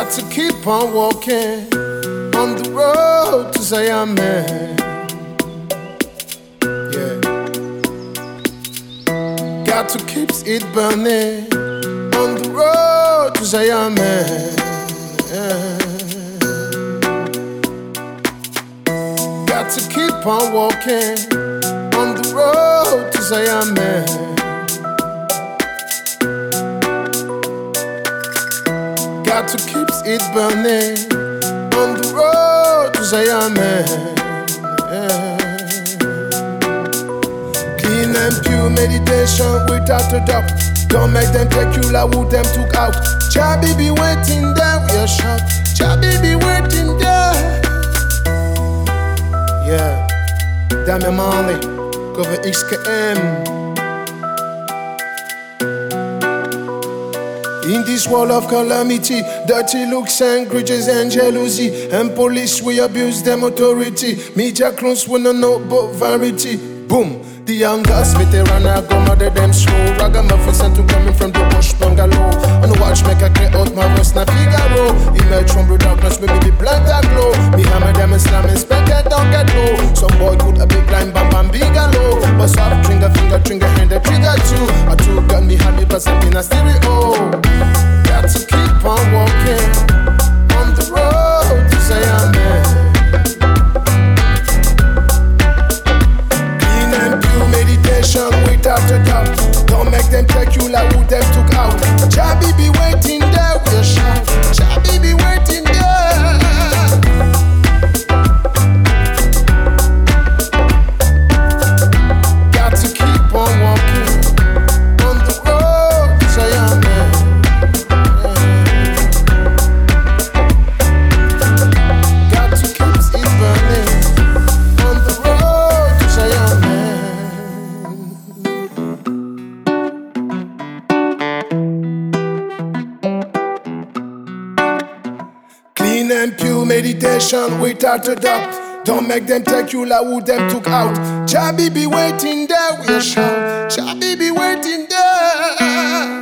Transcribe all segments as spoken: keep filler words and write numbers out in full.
Got to keep on walking on the road to Zion, man. Yeah. Got to keep it burning on the road to Zion, man. Yeah. Got to keep on walking on the road to Zion, man. Got to keep it burning on the road to Zion, man. Yeah. Clean and pure meditation without a doubt. Don't make them take you like who them took out. Chabi be waiting there, we are shout. Chabi be waiting there. Yeah, Damien Marley, cover X K M. In this world of calamity, dirty looks and grudges and jealousy, and police we abuse them authority. Media clones wanna know about variety. Boom, the young girls with their run I go mother them slow. Ragamuffin sent to coming from the bush bungalow. On the watch make I clear out my voice na Figaro. Emerge from the darkness, maybe be blind and glow. Me hammer them and slam and spec it don't get low. Some boy put a big line bam bam bigalow. But soft trigger finger trigger hand the trigger too. I two got me happy plus I'm in a stereo. Got to keep on walking on the road to Zion, man. Clean and pure meditation without a doubt. Don't make them take you like who them took out. Chabi be waiting there, we'll shout. Chabi be waiting there. Got to keep on walking on the road to Zion, man. Clean and pure meditation without a doubt. Don't make them take you like who them took out. Chabi be waiting there, we'll shout. Chabi be waiting there.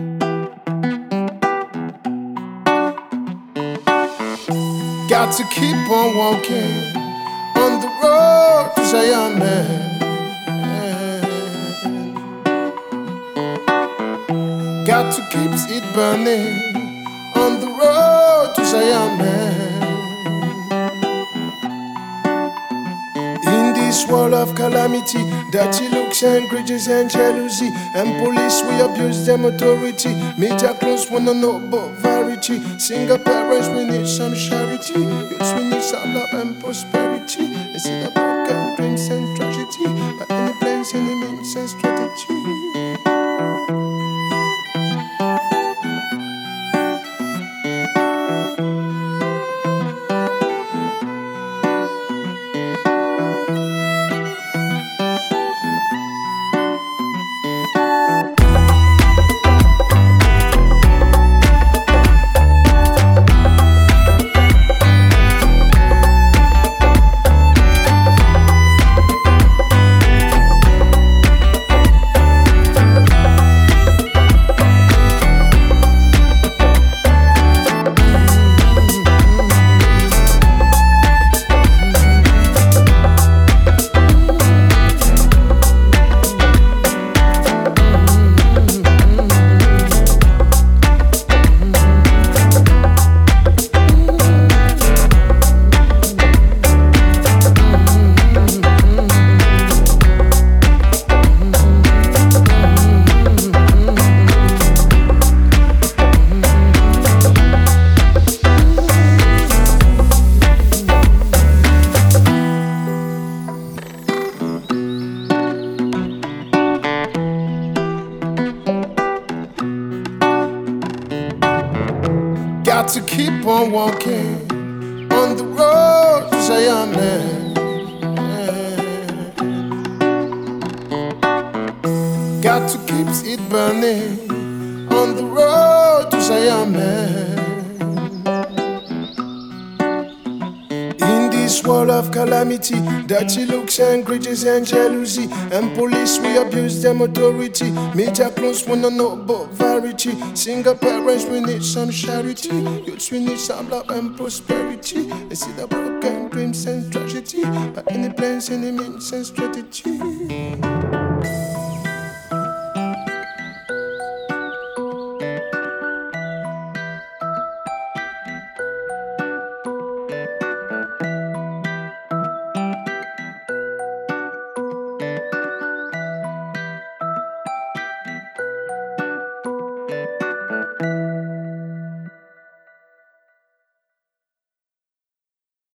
Got to keep on walking on the road to Zion, man. Got to keep it burning on the road to Zion, man. In this world of calamity, dirty looks and grudges and jealousy, and police we abuse them authority. Media clones wanna know about variety. Single parents we need some charity. Youths we need some love and prosperity. They see the broken dreams and tragedy, but any plans, any means and strategy. Got to keep on walking on the road to Zion, man. Got to keep it burning on the road to Zion, man. In the this world of calamity, dirty looks and grudges and jealousy. And police, we abuse them authority. Media clones wanna know about variety. Single parents, we need some charity. Youths, we need some love and prosperity. They see the broken dreams and tragedy, but any plans, any means and strategy.